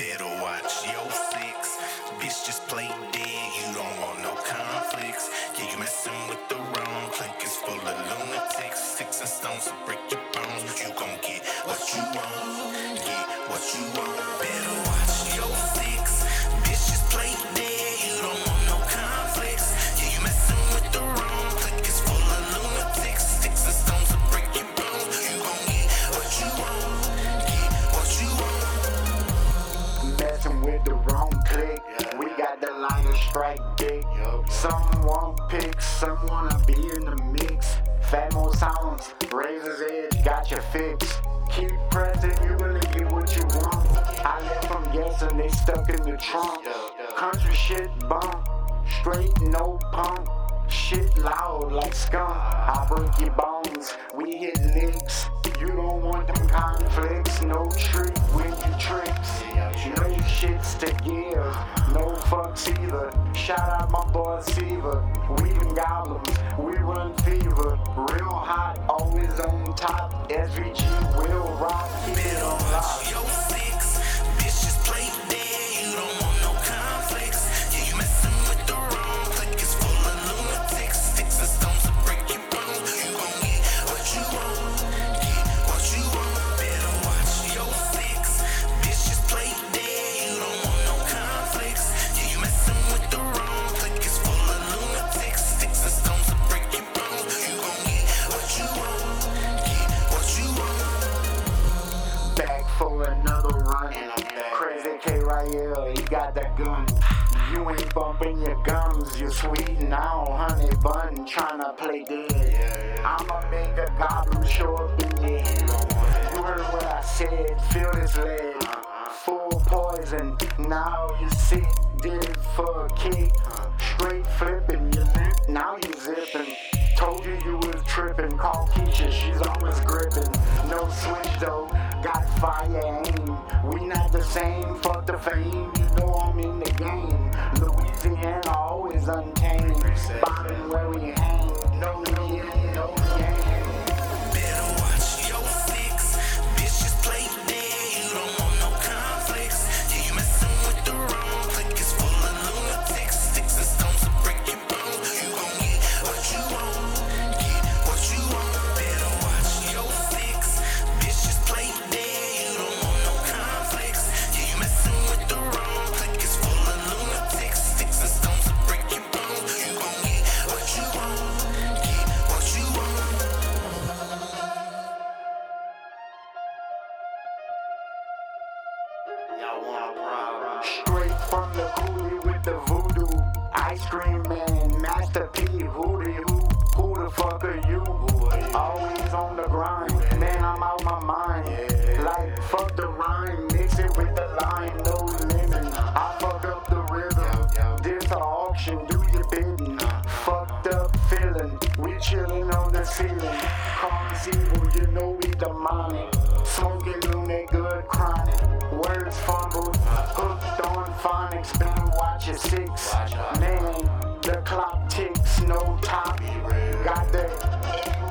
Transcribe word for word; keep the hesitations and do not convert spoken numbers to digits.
Better watch your six. Bitch, just play dead. You don't want no conflicts. Yeah, you messing with the wrong clique. It's full of lunatics. Sticks and stones to break your bones. But you gon' get what you want. Get what you want. Better watch your six. Bitch, just play dead. You don't want no conflicts. Yeah, you messing with the wrong clique. It's full of lunatics. Sticks and stones to break your bones. You gon' get what you want. Get what you want. Messing with the wrong clique. Yeah. We got the lion strike dick. Yep. Some want picks, some wanna be in the mix. Fatmo sounds, razor's edge, got your fix. Keep pressing, you gonna get what you want. I left from guessing, they stuck in the trunk. Country shit bump, straight no pump. Shit loud like skunk. I break your bones, we hit licks. You don't want them conflicts, no trick with your tricks. No shits to give, no fucks either. Shout out my boy Seaver, we them goblins, we run fever. Real hot, always on top. S V G will rock, keep it on lock. Your six, bitch, just play dead. You don't want no conflicts. Yeah, you messing with the wrong clique. It's full of lunatics. Sticks and stones to break your bones. You gon' get what you want. Get what you want. Better watch your six. Bitch, just play dead. You don't want no conflicts. Yeah, you messing with the wrong clique. It's full of lunatics. Sticks and stones to break your bones. You gon' get what you want. Get what you want. Back for another run. Crazy K Rael, he got that gun. You ain't bumping your gums, you sweet now, honey bun, tryna play dead. I'ma make a goblin show up in your head. You heard what I said, feel this lead. Full poison, now you see, did it for a kick. Straight flipping your lip, now you zipping. Told you you was tripping, call Keisha, she's always gripping. No switch though, got fire aim. We not the same, fuck the fame. You know I'm in the game. Louisiana always untamed. Bottom where we hang. No game, no game. Better watch your six. Bitch, just play dead. You don't want no conflicts. Yeah, you messing with the wrong clique. It's full of lunatics. Sticks and stones to break your bones. You gon' get what you want. Get what you want. Better watch your six. Bitch, just play dead. You don't want no conflicts. Yeah, you messing with the wrong clique. It's full of lunatics. Sticks and stones to break your bones. You gon' get what you want. Get what you want. Y'all want a problem? Straight from the coolie with the voodoo. Ice cream man, Master P, who the who? Who the fuck are you? Always on the grind, man, I'm out my mind. Like fuck the rhyme, mix it with the lime, no lemon. I fuck up the rhythm. This a auction, do your bidding. Fucked up feeling, we chillin' on the ceiling. Call us evil, you know we demonic. Smoking lunar good chronic. Words fumbled, hooked on phonics. Been watching six. Man, the clock ticks, no top. Got that